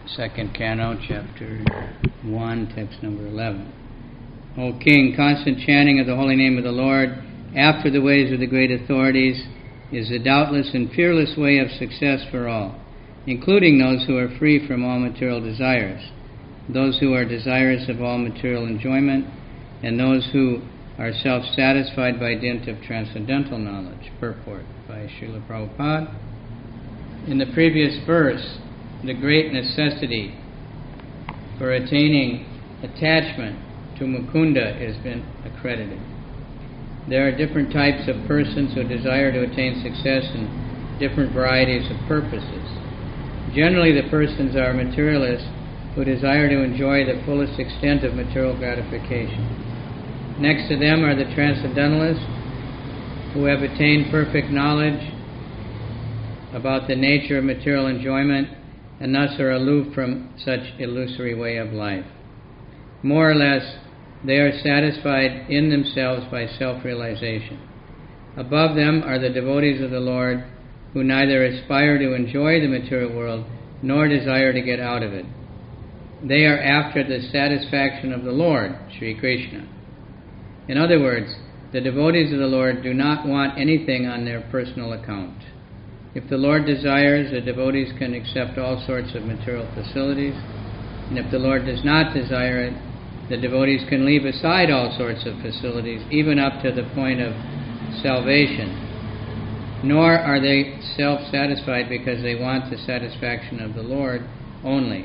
Second Canto, Chapter 1, text number 11. O King, constant chanting of the holy name of the Lord, after the ways of the great authorities, is the doubtless and fearless way of success for all, including those who are free from all material desires, those who are desirous of all material enjoyment, and those who are self-satisfied by dint of transcendental knowledge. Purport by Srila Prabhupada. In the previous verse, the great necessity for attaining attachment to Mukunda has been accredited. There are different types of persons who desire to attain success in different varieties of purposes. Generally, the persons are materialists who desire to enjoy the fullest extent of material gratification. Next to them are the transcendentalists who have attained perfect knowledge about the nature of material enjoyment and thus are aloof from such illusory way of life. More or less, they are satisfied in themselves by self-realization. Above them are the devotees of the Lord who neither aspire to enjoy the material world nor desire to get out of it. They are after the satisfaction of the Lord, Sri Krishna. In other words, the devotees of the Lord do not want anything on their personal account. If the Lord desires, the devotees can accept all sorts of material facilities, and if the Lord does not desire it, the devotees can leave aside all sorts of facilities, even up to the point of salvation. Nor are they self-satisfied because they want the satisfaction of the Lord only.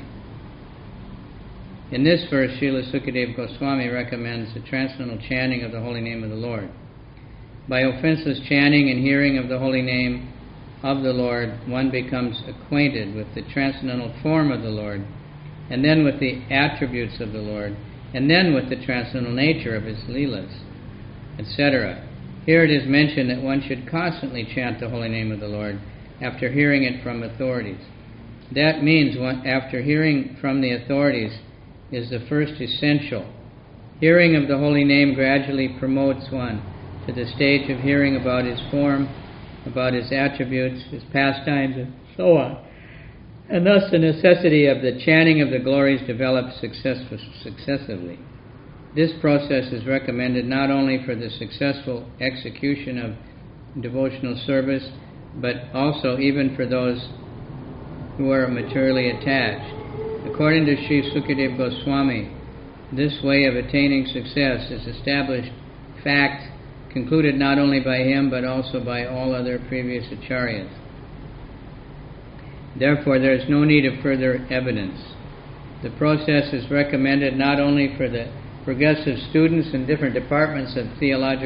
In this verse, Srila Sukadeva Goswami recommends the transcendental chanting of the holy name of the Lord. By offenseless chanting and hearing of the holy name of the Lord, one becomes acquainted with the transcendental form of the Lord, and then with the attributes of the Lord, and then with the transcendental nature of his leelas, etc. Here it is mentioned that one should constantly chant the holy name of the Lord after hearing it from authorities. That means after hearing from the authorities is the first essential. Hearing of the holy name gradually promotes one to the stage of hearing about his form, about his attributes, his pastimes, and so on. And thus the necessity of the chanting of the glories develops successively. This process is recommended not only for the successful execution of devotional service, but also even for those who are materially attached. According to Sri Sukadeva Goswami, this way of attaining success is established fact concluded not only by him but also by all other previous acharyas. Therefore, there is no need of further evidence. The process is recommended not only for the progressive students in different departments of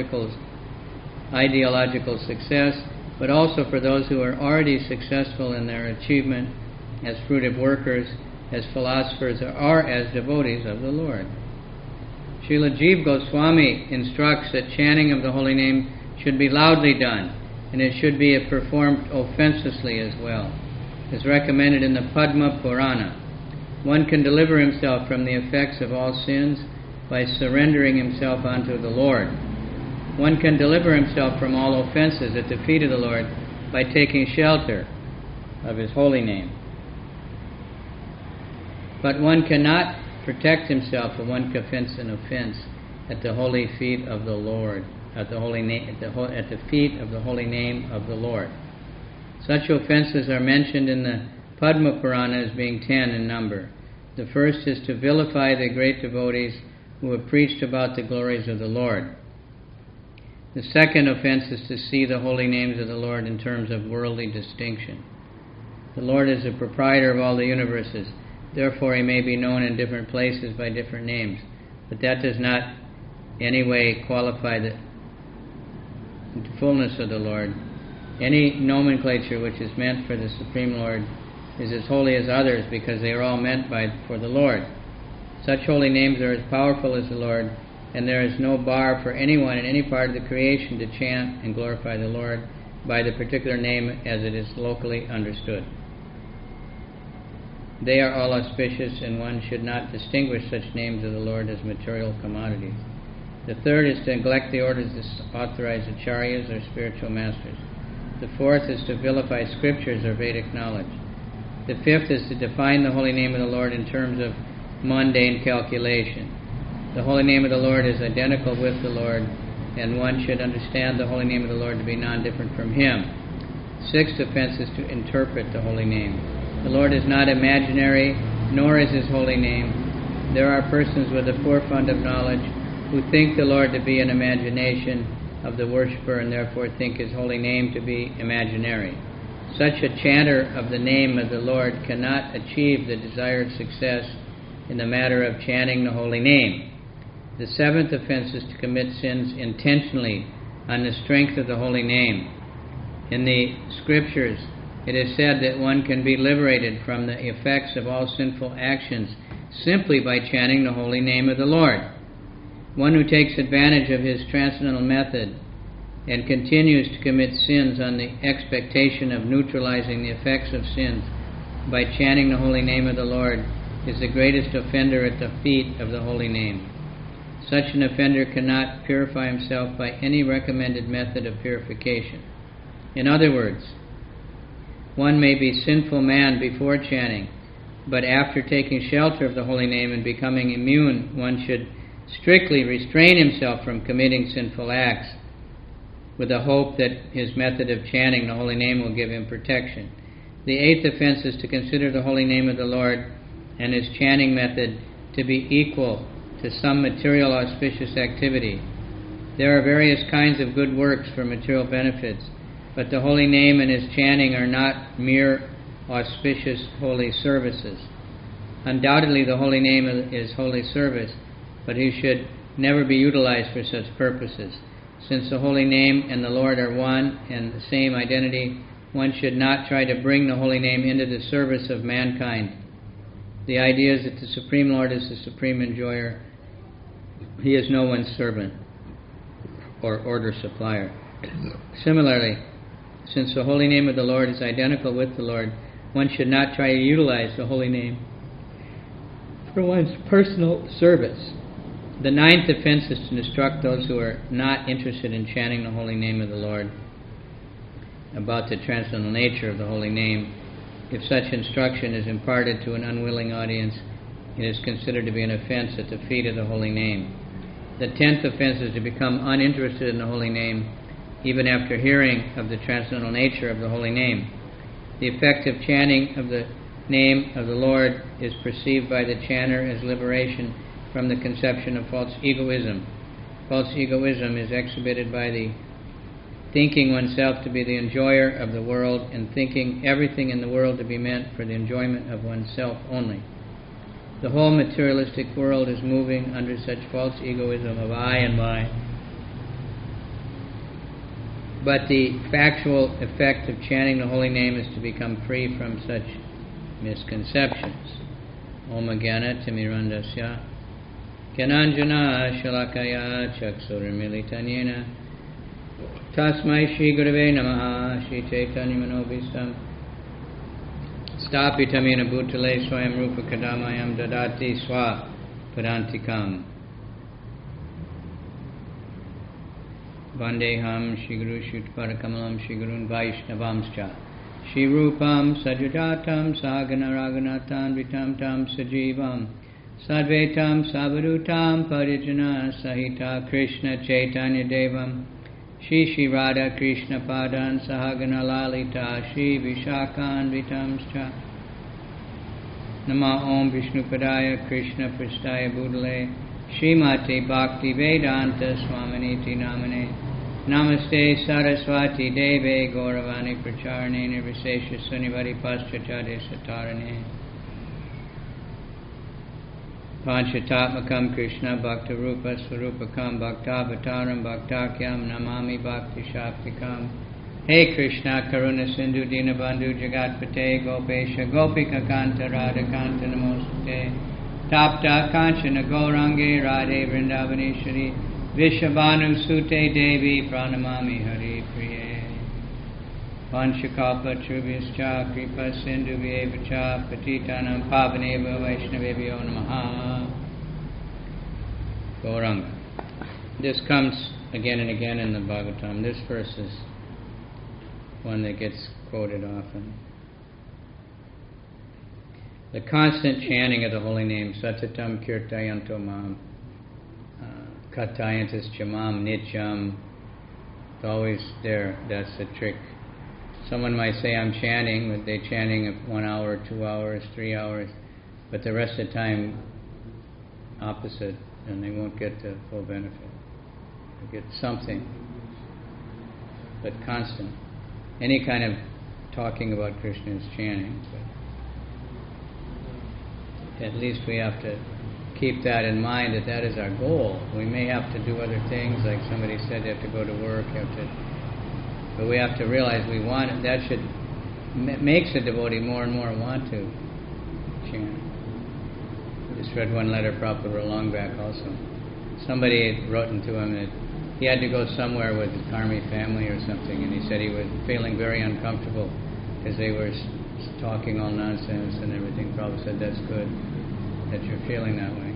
ideological success, but also for those who are already successful in their achievement as fruitive workers, as philosophers, or as devotees of the Lord. Srila Jiva Goswami instructs that chanting of the holy name should be loudly done, and it should be performed offenselessly as well, as recommended in the Padma Purana. One can deliver himself from the effects of all sins by surrendering himself unto the Lord. One can deliver himself from all offenses at the feet of the Lord by taking shelter of his holy name. But one cannot protect himself if one commits an offense at the holy feet of the Lord, at the feet of the holy name of the Lord. Such offenses are mentioned in the Padma Purana as being 10 in number. The first is to vilify the great devotees who have preached about the glories of the Lord. The second offense is to see the holy names of the Lord in terms of worldly distinction. The Lord is the proprietor of all the universes. Therefore, he may be known in different places by different names, but that does not in any way qualify the fullness of the Lord. Any nomenclature which is meant for the Supreme Lord is as holy as others because they are all meant for the Lord. Such holy names are as powerful as the Lord, and there is no bar for anyone in any part of the creation to chant and glorify the Lord by the particular name as it is locally understood. They are all auspicious, and one should not distinguish such names of the Lord as material commodities. The third is to neglect the orders of authorized acharyas or spiritual masters. The fourth is to vilify scriptures or Vedic knowledge. The fifth is to define the holy name of the Lord in terms of mundane calculation. The holy name of the Lord is identical with the Lord, and one should understand the holy name of the Lord to be non-different from Him. Sixth offense is to interpret the holy name. The Lord is not imaginary, nor is His holy name. There are persons with a poor fund of knowledge who think the Lord to be an imagination of the worshipper and therefore think His holy name to be imaginary. Such a chanter of the name of the Lord cannot achieve the desired success in the matter of chanting the holy name. The seventh offense is to commit sins intentionally on the strength of the holy name. In the Scriptures, it is said that one can be liberated from the effects of all sinful actions simply by chanting the holy name of the Lord. One who takes advantage of his transcendental method and continues to commit sins on the expectation of neutralizing the effects of sins by chanting the holy name of the Lord is the greatest offender at the feet of the holy name. Such an offender cannot purify himself by any recommended method of purification. In other words, one may be sinful man before chanting, but after taking shelter of the holy name and becoming immune, one should strictly restrain himself from committing sinful acts with the hope that his method of chanting the holy name will give him protection. The eighth offense is to consider the holy name of the Lord and his chanting method to be equal to some material auspicious activity. There are various kinds of good works for material benefits, but the holy name and his chanting are not mere auspicious holy services. Undoubtedly the holy name is holy service, but he should never be utilized for such purposes. Since the holy name and the Lord are one and the same identity, one should not try to bring the holy name into the service of mankind. The idea is that the Supreme Lord is the supreme enjoyer. He is no one's servant or order supplier. Similarly, since the holy name of the Lord is identical with the Lord, one should not try to utilize the holy name for one's personal service. The ninth offense is to instruct those who are not interested in chanting the holy name of the Lord about the transcendental nature of the holy name. If such instruction is imparted to an unwilling audience, it is considered to be an offense at the feet of the holy name. The 10th offense is to become uninterested in the holy name, even after hearing of the transcendental nature of the holy name. The effective chanting of the name of the Lord is perceived by the chanter as liberation from the conception of false egoism. False egoism is exhibited by the thinking oneself to be the enjoyer of the world and thinking everything in the world to be meant for the enjoyment of oneself only. The whole materialistic world is moving under such false egoism of I and my. But the factual effect of chanting the holy name is to become free from such misconceptions. Om Jnana Timirandasya Gyananjana Shalakaya Chaksurimilitanyena Tasmai Shri Gurave Namaha Shri Chaitanya Manobhistam Stapitamena Bhutale Swayam Rupa Kadamayam Dadati Swa Padantikam Vandeham Shri Guru Shutparakamalam Shri Gurun Vaishnavamscha Shri Rupam Sajudatam Sagana Raghunathan Vitam Tam Sajivam Sadvetam Savadutam Parijana Sahita Krishna Chaitanya Devam Shri Shri Radha Krishna Padan Sahagana Lalita Shri Vishakan Vitamscha Nama Om Vishnu Padaya Krishna Pristaya Budale Srimati Bhakti Vedanta Swaminiti Namane Namaste Saraswati Deve Gauravani Pracharane Nirvisesha Sunivari Paschachade Satarane Panchatatmakam Krishna Bhakta Rupa Swarupakam Bhaktavataram Bhaktakyam Namami Bhakti Shaktikam Hey Krishna Karuna Sindhu Dinabandhu Jagatpate Gopesha Gopika Kanta Radha Kanta Namostate Tapta Kanchana Gaurange Radhe Vrindavaneshwari Vishabhanu Sute Devi Pranamami Hari Priye Vanchakalpa Trubhyascha Kripa Sindhu Vyevacha Patitanam Pavaneva Vaishnavebhyo Namaha Gauranga. This comes again and again in the Bhagavatam. This verse is one that gets quoted often. The constant chanting of the holy name, Satatam Kirtayanto Mam, Katayantas Chamam Nityam, it's always there. That's the trick. Someone might say, I'm chanting, but they're chanting 1 hour, 2 hours, 3 hours, but the rest of the time, opposite, and they won't get the full benefit. They get something, but constant. Any kind of talking about Krishna is chanting, but at least we have to keep that in mind, that is our goal. We may have to do other things, like somebody said, you have to go to work, but we have to realize we want it. That should makes a devotee more and more want to chant. I just read one letter Prabhupada wrote long back also. Somebody had written to him that he had to go somewhere with his Karmi family or something, and he said he was feeling very uncomfortable because they were talking all nonsense and everything. Prabhupada said, that's good that you're feeling that way.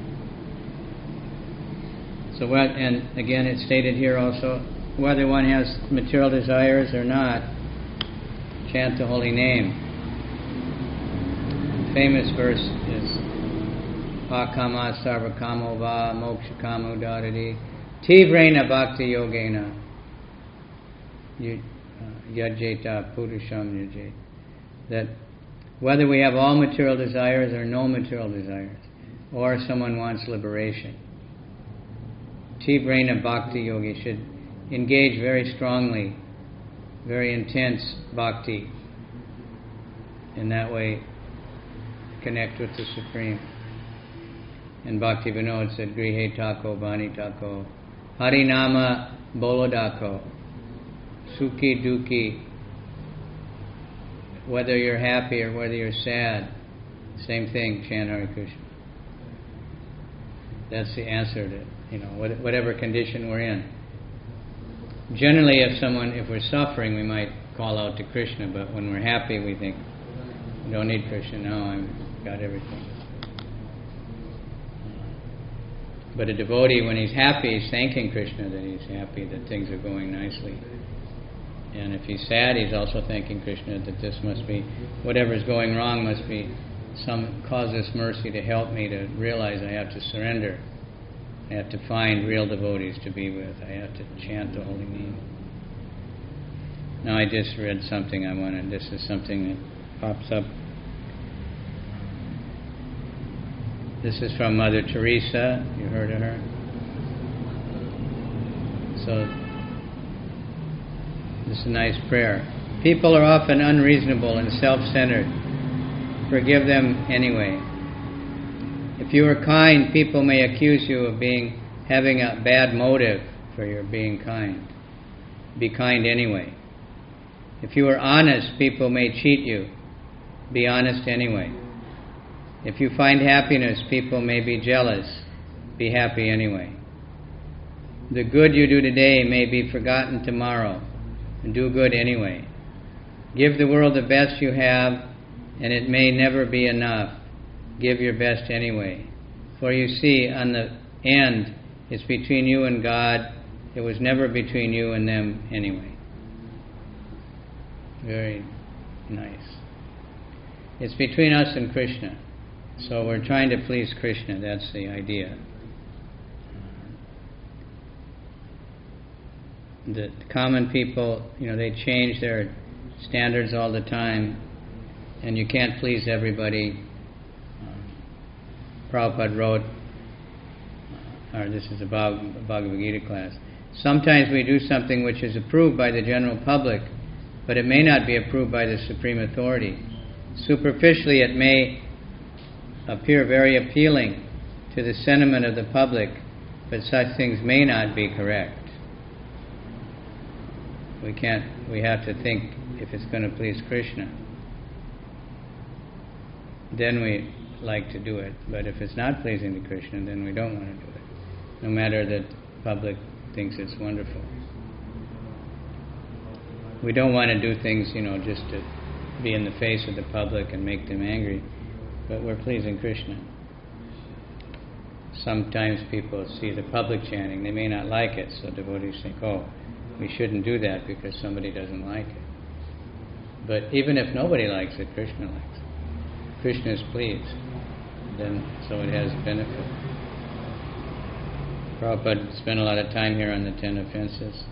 So and again it's stated here also, whether one has material desires or not, chant the holy name. The famous verse is Akama Sarvakamo Va Mokshakamo Dadadi Tivrena Bhakti Yogena Yajeta Purusham Yajeta. That whether we have all material desires or no material desires, or someone wants liberation, Tivrena Bhakti Yogi should engage very strongly, very intense bhakti. In that way, connect with the Supreme. And Bhakti Vinod said, Grihe Tako, Bani Tako, Harinama Bolodako, Sukhi Dukhi. Whether you're happy or whether you're sad, same thing, chant Hare Krishna. That's the answer to, whatever condition we're in. Generally, if we're suffering, we might call out to Krishna, but when we're happy, we think, I don't need Krishna, no, I've got everything. But a devotee, when he's happy, he's thanking Krishna that he's happy, that things are going nicely. And if he's sad, he's also thanking Krishna that this must be, whatever's going wrong must be some cause this mercy to help me to realize I have to surrender. I have to find real devotees to be with. I have to chant the holy name. Now I just read something this is something that pops up. This is from Mother Teresa. You heard of her? So, this is a nice prayer. People are often unreasonable and self-centered. Forgive them anyway. If you are kind, people may accuse you of having a bad motive for your being kind. Be kind anyway. If you are honest, people may cheat you. Be honest anyway. If you find happiness, people may be jealous. Be happy anyway. The good you do today may be forgotten tomorrow. Do good anyway. Give the world the best you have, and it may never be enough. Give your best anyway. For you see, on the end, it's between you and God. It was never between you and them anyway. Very nice. It's between us and Krishna. So we're trying to please Krishna. That's the idea. The common people, they change their standards all the time, and you can't please everybody. Prabhupada wrote, or this is a Bhagavad Gita class, sometimes we do something which is approved by the general public, but it may not be approved by the supreme authority. Superficially, it may appear very appealing to the sentiment of the public, but such things may not be correct. We have to think, if it's going to please Krishna, then we like to do it. But if it's not pleasing to Krishna, then we don't want to do it, no matter that the public thinks it's wonderful. We don't want to do things, just to be in the face of the public and make them angry, but we're pleasing Krishna. Sometimes people see the public chanting, they may not like it, so devotees think, we shouldn't do that because somebody doesn't like it. But even if nobody likes it, Krishna likes it. Krishna is pleased, then so it has benefit. Prabhupada spent a lot of time here on the 10 offenses.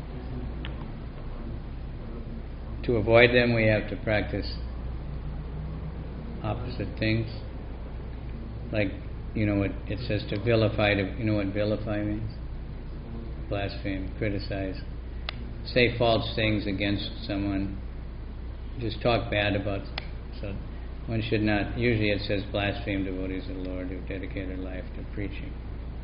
To avoid them, we have to practice opposite things. Like, what it says to vilify. You know what vilify means? Blaspheme, criticize. Say false things against someone. Just talk bad about. So one should not. Usually it says blaspheme devotees of the Lord who dedicate their life to preaching.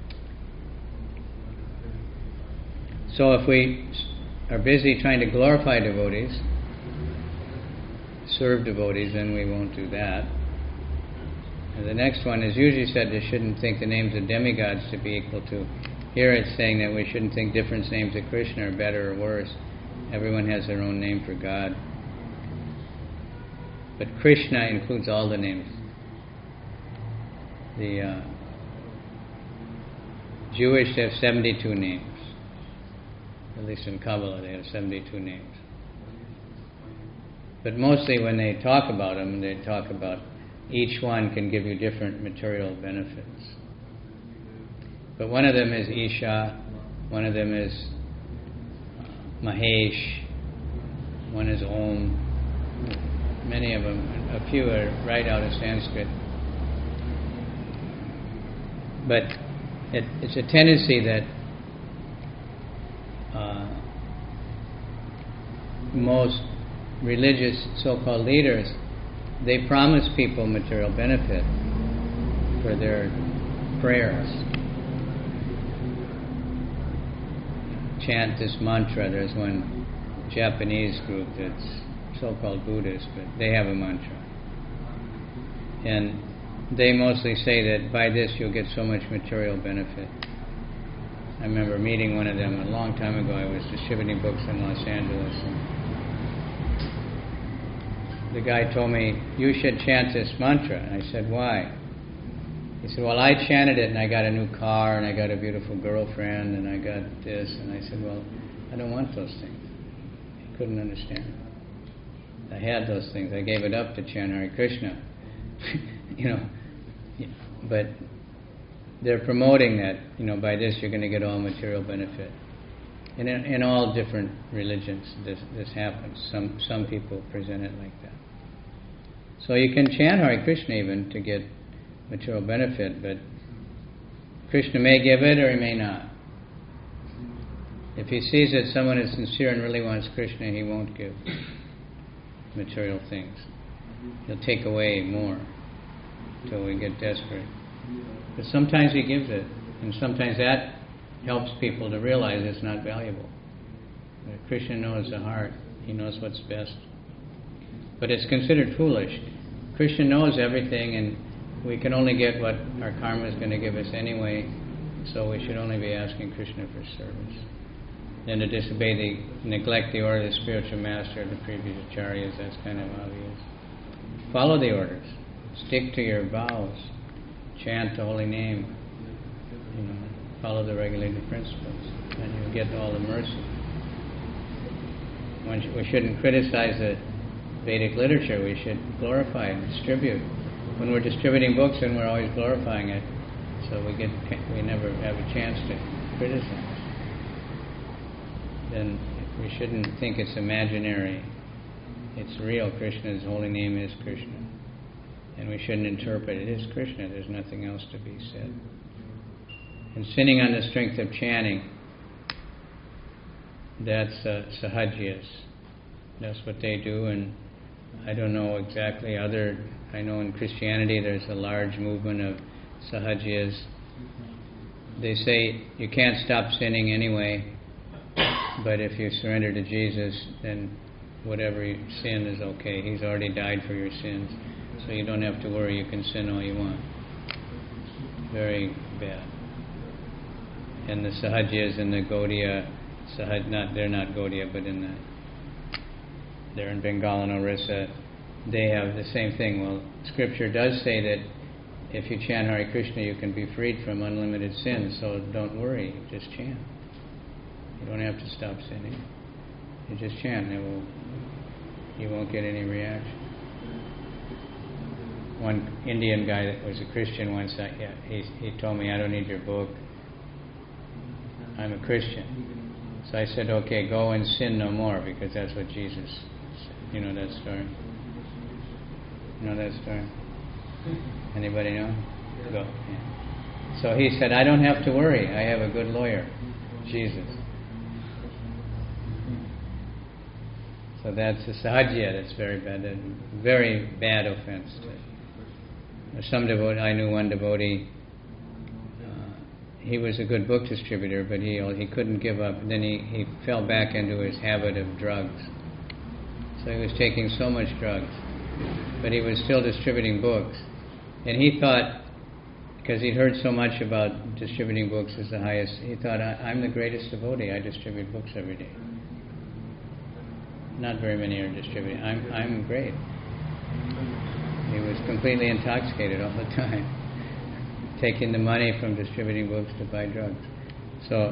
So if we are busy trying to glorify devotees, serve devotees, then we won't do that. And the next one is usually said you shouldn't think the names of demigods to be equal to. Here it's saying that we shouldn't think different names of Krishna are better or worse. Everyone has their own name for God. But Krishna includes all the names. The Jewish have 72 names. At least in Kabbalah they have 72 names. But mostly when they talk about them, they talk about each one can give you different material benefits. But one of them is Isha, one of them is Mahesh, one is Om. Many of them, a few are right out of Sanskrit. But it's a tendency that most religious so-called leaders, they promise people material benefit for their prayers. Chant this mantra. There's one Japanese group that's so-called Buddhist, but they have a mantra. And they mostly say that by this you'll get so much material benefit. I remember meeting one of them a long time ago. I was distributing books in Los Angeles, and the guy told me, you should chant this mantra. And I said, why? He said, well, I chanted it and I got a new car and I got a beautiful girlfriend and I got this. And I said, well, I don't want those things. He couldn't understand. I had those things. I gave it up to chant Hare Krishna. But they're promoting that, by this you're going to get all material benefit. And in all different religions, this happens. Some people present it like that. So you can chant Hare Krishna even to get material benefit, but Krishna may give it or he may not. If he sees that someone is sincere and really wants Krishna, he won't give material things. He'll take away more until we get desperate. But sometimes he gives it, and sometimes that helps people to realize it's not valuable. Krishna knows the heart. He knows what's best. But it's considered foolish. Krishna knows everything, and we can only get what our karma is going to give us anyway, so we should only be asking Krishna for service. Then to disobey neglect the order of the spiritual master of the previous acharyas, that's kind of obvious. Follow the orders. Stick to your vows. Chant the holy name. Follow the regulated principles, and you'll get all the mercy. We shouldn't criticize the Vedic literature. We should glorify and distribute. When we're distributing books, then we're always glorifying it, so we never have a chance to criticize. Then we shouldn't think it's imaginary. It's real. Krishna's holy name is Krishna, and we shouldn't interpret it as Krishna. There's nothing else to be said. And sinning on the strength of chanting, that's sahajiyas. That's what they do, and I don't know exactly I know in Christianity there's a large movement of sahajiyas. They say you can't stop sinning anyway, but if you surrender to Jesus, then whatever you sin is okay. He's already died for your sins, so you don't have to worry. You can sin all you want. Very bad. And the sahajiyas in the Gaudiya, they're not Gaudiya, but they're in Bengal and Orissa, they have the same thing. Well, Scripture does say that if you chant Hare Krishna, you can be freed from unlimited sins, so don't worry, just chant. You don't have to stop sinning. You just chant, you won't get any reaction. one Indian guy that was a Christian once, he told me, I don't need your book. I'm a Christian. So I said, okay, go and sin no more, because that's what Jesus said. You know that story? You know that story? Anybody know? Go. Yeah. So he said, I don't have to worry. I have a good lawyer, Jesus. So that's a sahajya. That's very bad offense. Some devotee, I knew one devotee. He was a good book distributor, but he couldn't give up. And then he fell back into his habit of drugs. So he was taking so much drugs, but he was still distributing books. And he thought, because he'd heard so much about distributing books as the highest, he thought, I'm the greatest devotee. I distribute books every day. Not very many are distributing. I'm great. He was completely intoxicated all the time, taking the money from distributing books to buy drugs. So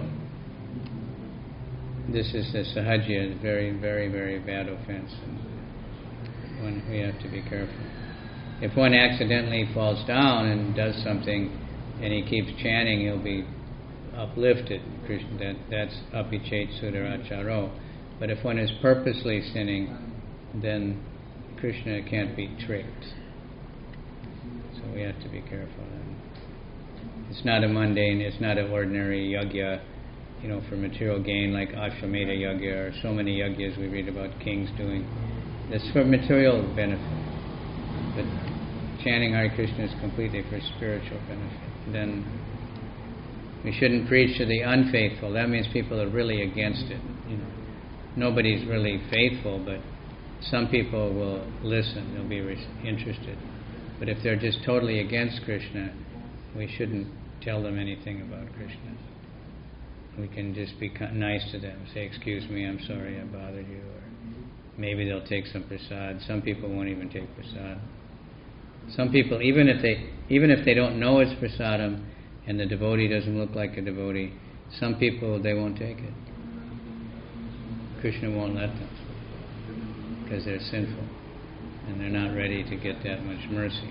this is the sahajya, very, very, very bad offense, and we have to be careful. If one accidentally falls down and does something, and he keeps chanting, he'll be uplifted. Krishna, that's apichet sudaracharo. But if one is purposely sinning, then Krishna can't be tricked. So we have to be careful. It's not a mundane, it's not an ordinary yajna, for material gain like Ashwamedha yajna or so many yajnas we read about kings doing. It's for material benefit. But chanting Hare Krishna is completely for spiritual benefit. Then we shouldn't preach to the unfaithful. That means people are really against it. Nobody's really faithful, but some people will listen, they'll be interested. But if they're just totally against Krishna, we shouldn't tell them anything about Krishna. We can just be nice to them, say, excuse me, I'm sorry I bothered you, or maybe they'll take some prasad. Some people won't even take prasad. Some people, even if they don't know it's prasadam and the devotee doesn't look like a devotee, some people, they won't take it. Krishna won't let them because they're sinful and they're not ready to get that much mercy.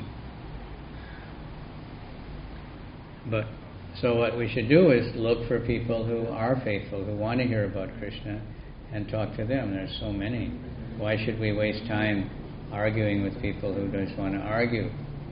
But so what we should do is look for people who are faithful, who want to hear about Krishna, and talk to them. There's so many. Why should we waste time arguing with people who just want to argue?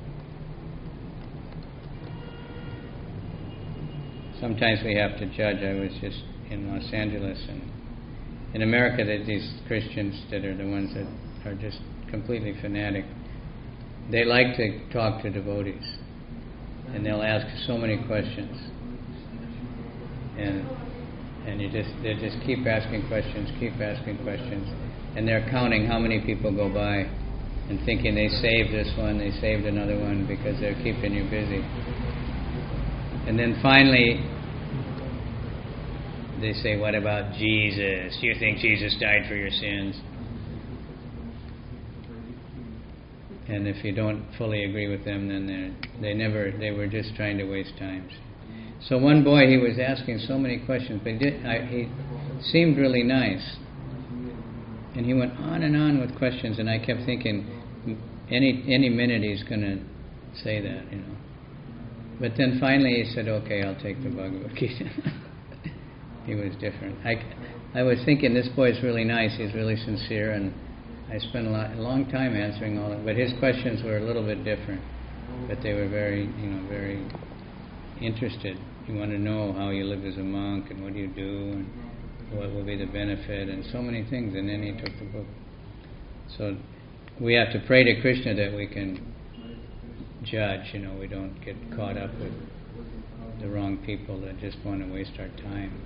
Sometimes we have to judge. I was just in Los Angeles, and in America, these Christians that are the ones that are just completely fanatic, they like to talk to devotees, and they'll ask so many questions, and they just keep asking questions, and they're counting how many people go by, and thinking they saved this one, they saved another one, because they're keeping you busy. And then finally, they say, what about Jesus? Do you think Jesus died for your sins? And if you don't fully agree with them, then they were just trying to waste time. So one boy, he was asking so many questions, but he seemed really nice. And he went on and on with questions, and I kept thinking, any minute he's going to say that, But then finally he said, okay, I'll take the Bhagavad Gita. He was different. I was thinking, this boy's really nice, he's really sincere, and I spent a long time answering all that. But his questions were a little bit different, but they were very, very interested. You want to know how you live as a monk, and what do you do, and what will be the benefit, and so many things. And then he took the book. So we have to pray to Krishna that we can judge. We don't get caught up with the wrong people that just want to waste our time.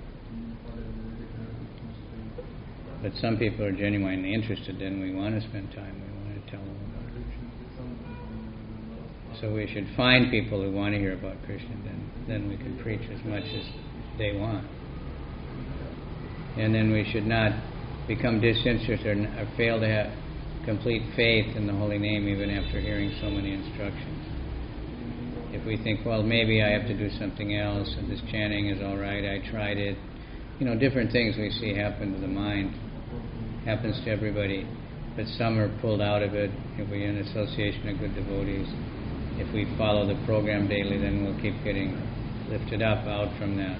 But some people are genuinely interested, and we want to spend time, we want to tell them about Krishna. So we should find people who want to hear about Krishna, then we can preach as much as they want. And then we should not become disinterested or fail to have complete faith in the holy name even after hearing so many instructions. If we think, well, maybe I have to do something else, and this chanting is all right, I tried it. Different things we see happen to the mind. Happens to everybody. but some are pulled out of it. If we're in association of good devotees, if we follow the program daily, then we'll keep getting lifted up out from that.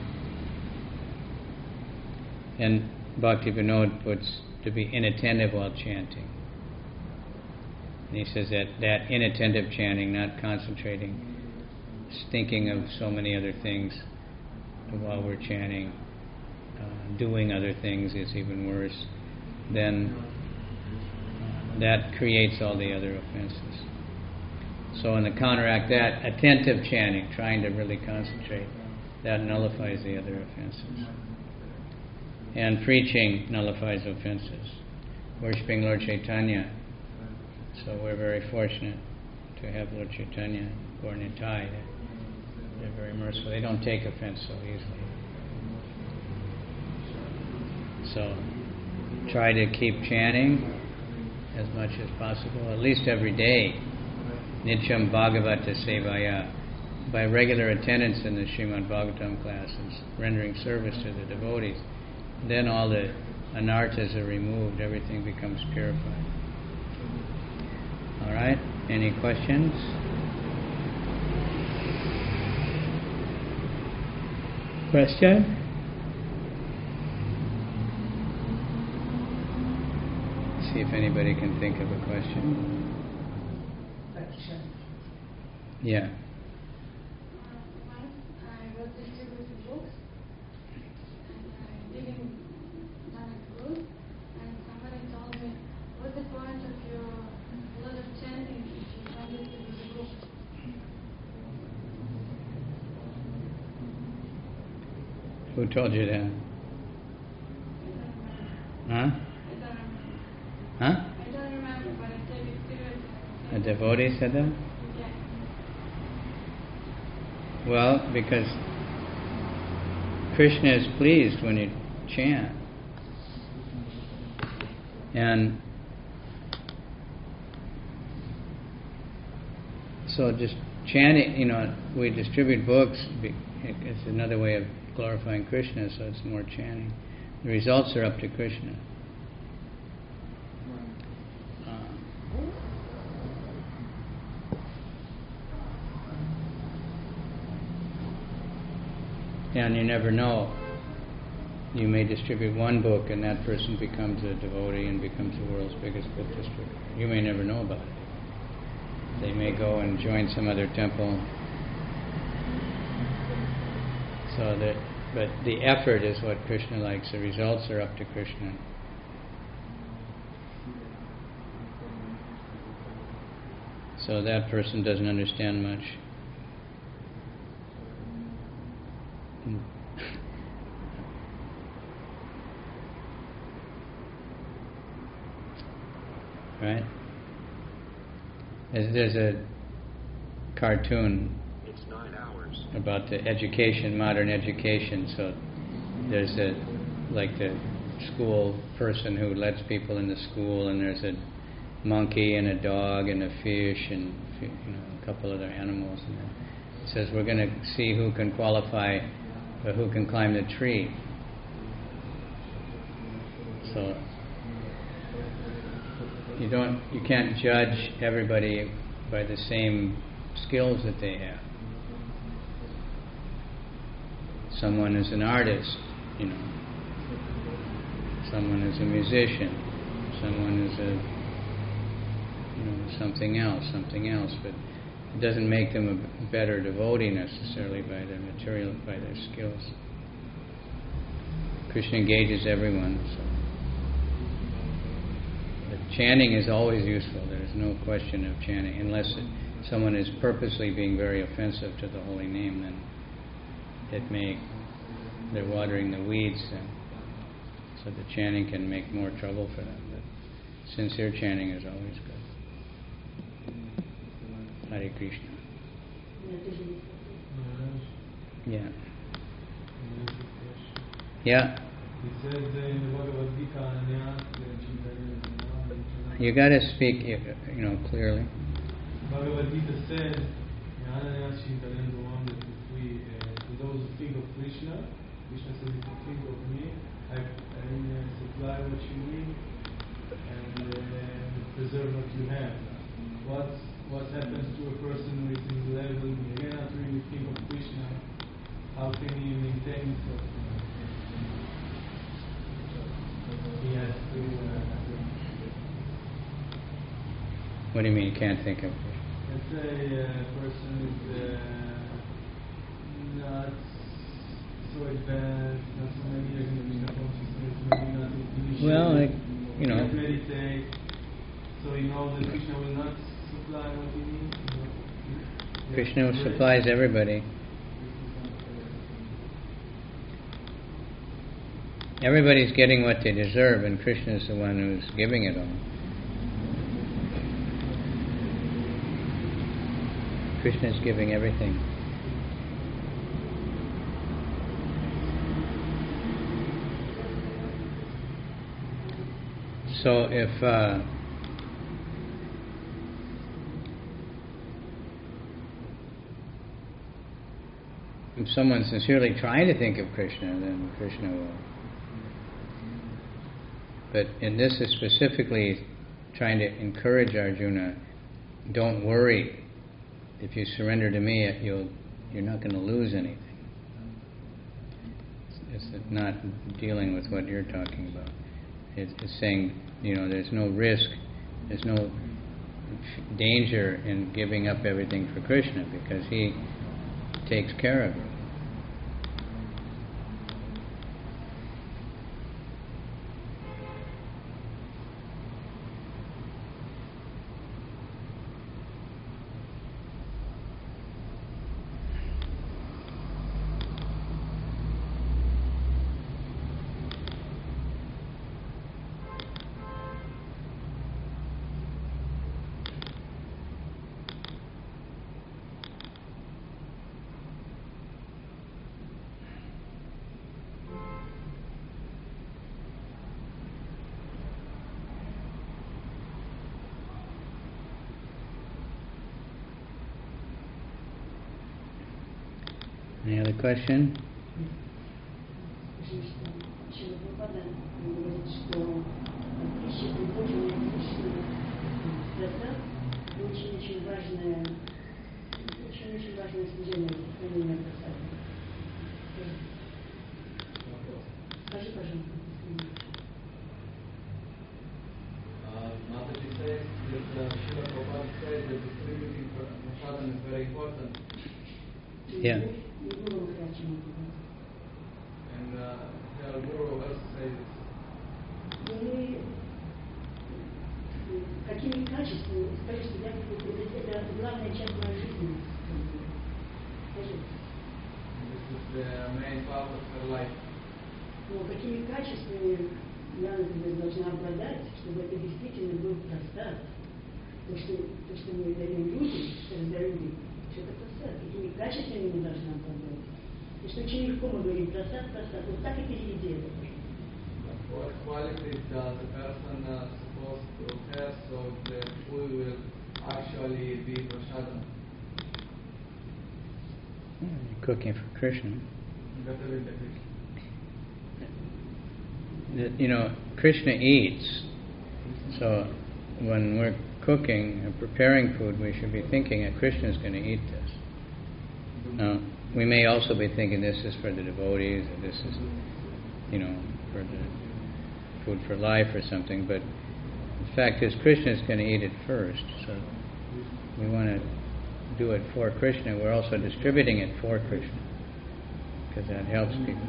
And Bhakti Vinod puts to be inattentive while chanting. And he says that inattentive chanting, not concentrating, thinking of so many other things while we're chanting, doing other things is even worse. Then that creates all the other offenses. So to counteract that, attentive chanting, trying to really concentrate, that nullifies the other offenses. And preaching nullifies offenses. Worshipping Lord Chaitanya. So we're very fortunate to have Lord Chaitanya, Gaur Nitai. They're very merciful. They don't take offense so easily. So try to keep chanting as much as possible, at least every day. Nityam Bhagavata Sevaya. By regular attendance in the Srimad Bhagavatam classes, rendering service to the devotees, then all the anarthas are removed, everything becomes purified. All right? Any questions? Question? See if anybody can think of a question. Yeah. Once I was distributing books and I didn't done it good, and somebody told me, what's the point of your lot of chanting if you don't distribute the book? Who told you that? Huh? Huh? I don't remember, but I take it seriously. A devotee said that? Yeah. Well, because Krishna is pleased when you chant. And so just chanting, we distribute books. It's another way of glorifying Krishna, so it's more chanting. The results are up to Krishna. And you never know. You may distribute one book and that person becomes a devotee and becomes the world's biggest book distributor. You may never know about it. They may go and join some other temple. But the effort is what Krishna likes. The results are up to Krishna. So that person doesn't understand much. Right? There's a cartoon about the education, modern education. So there's the school person who lets people in the school, and there's a monkey and a dog and a fish and a couple other animals. And it says we're going to see who can qualify, or who can climb the tree. So you can't judge everybody by the same skills that they have. Someone is an artist, someone is a musician, someone is something else, but it doesn't make them a better devotee necessarily by their material, by their skills. Krishna engages everyone, so. But chanting is always useful. There is no question of chanting, unless someone is purposely being very offensive to the holy name, then they're watering the weeds, and so the chanting can make more trouble for them. But sincere chanting is always good. Hare Krishna. Yeah. Yeah. You got to speak, clearly. Bhagavad Gita said, to those who think of Krishna, Krishna says, if you think of me, I supply what you need, and What do you mean you can't think of? Let's say a person is not so advanced, not so many years in Krishna consciousness, maybe not initiated. Well, Not meditate, so he knows that Krishna will not supply what he needs. Krishna supplies everybody. Everybody's getting what they deserve, and Krishna is the one who's giving it all. Krishna is giving everything. So if someone's sincerely trying to think of Krishna, then Krishna will. But in this is specifically trying to encourage Arjuna, don't worry. If you surrender to me, you're not going to lose anything. It's not dealing with what you're talking about. It's saying, there's no risk, there's no danger in giving up everything for Krishna because he takes care of it. Any other question? Шилапрапада говорит, что пища приходит процесс, очень-очень важное служение сохранения просады. Скажи, пожалуйста. Mataji says that Srila Prabhupada said that distributing prasadam is very important. Yeah. And their guru also says Какими качествами, скажи, что это главная часть моей жизни. Скажи. this is the main part of her life. Но какими качествами я, например, должна обладать, чтобы это действительно был простат. То, что мы даем людям, что раздаем людям, что это простат. Какими качествами мы должны обладать. И что очень легко мы говорим простат. Вот так и переведи это, пожалуйста. What qualities does a person supposed to have so that food will actually be prasadam? You're cooking for Krishna. Better with the Krishna. Krishna eats. So when we're cooking and preparing food, we should be thinking that Krishna is going to eat this. Now, we may also be thinking this is for the devotees, or this is, for the food for life or something, but the fact is Krishna is going to eat it first. So we want to do it for Krishna. We're also distributing it for Krishna because that helps people.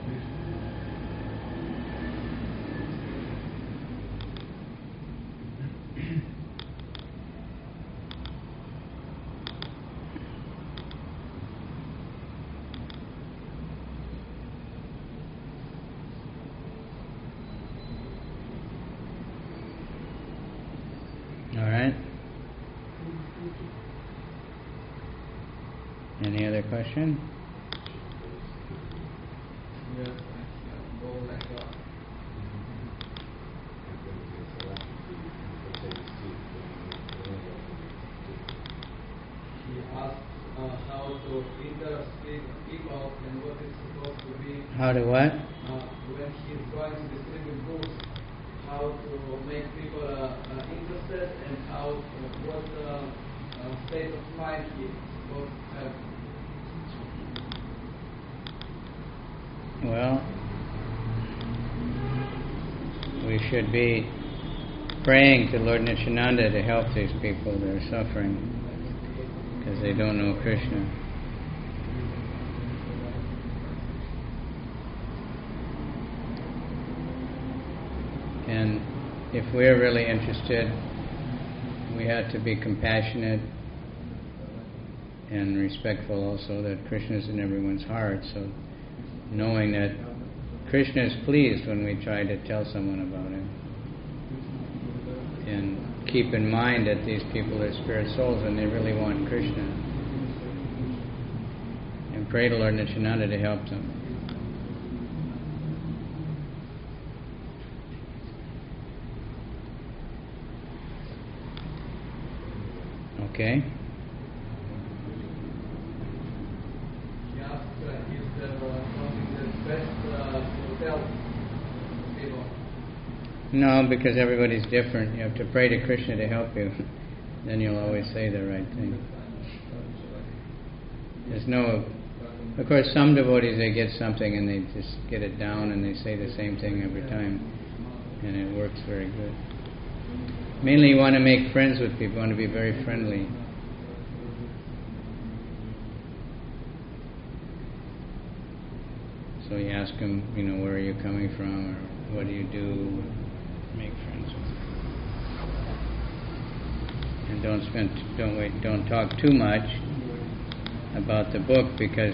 All right. Any other question? Yes, go like that. He asked how to interspeak people and what is supposed to be How to what? when he's going to distribute books, how to make people interested and what state of mind he's supposed to have. Well, we should be praying to Lord Nityananda to help these people that are suffering because they don't know Krishna. And if we're really interested, we have to be compassionate and respectful also that Krishna is in everyone's heart. So knowing that Krishna is pleased when we try to tell someone about Him. And keep in mind that these people are spirit souls and they really want Krishna. And pray to Lord Nityananda to help them. Okay? He asked, is there something that's best to tell people? No, because everybody's different. You have to pray to Krishna to help you. Then you'll always say the right thing. There's no... Of course, some devotees, they get something and they just get it down and they say the same thing every time. And it works very good. Mainly you want to make friends with people. You want to be very friendly. So you ask them, where are you coming from, or what do you do? Make friends with them. And don't talk too much about the book, because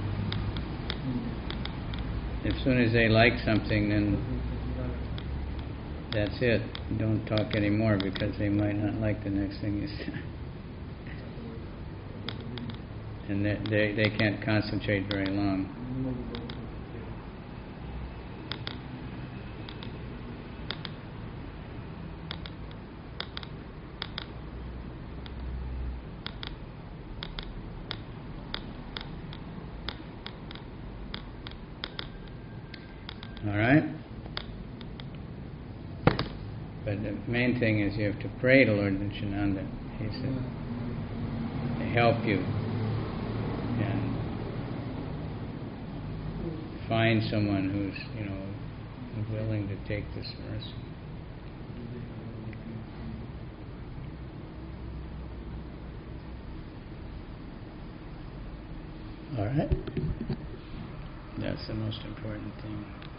as soon as they like something, then that's it. Don't talk anymore, because they might not like the next thing you say. And they can't concentrate very long. All right? But the main thing is you have to pray to Lord Nityananda. He said, to help you and find someone who's, willing to take this mercy. All right? That's the most important thing.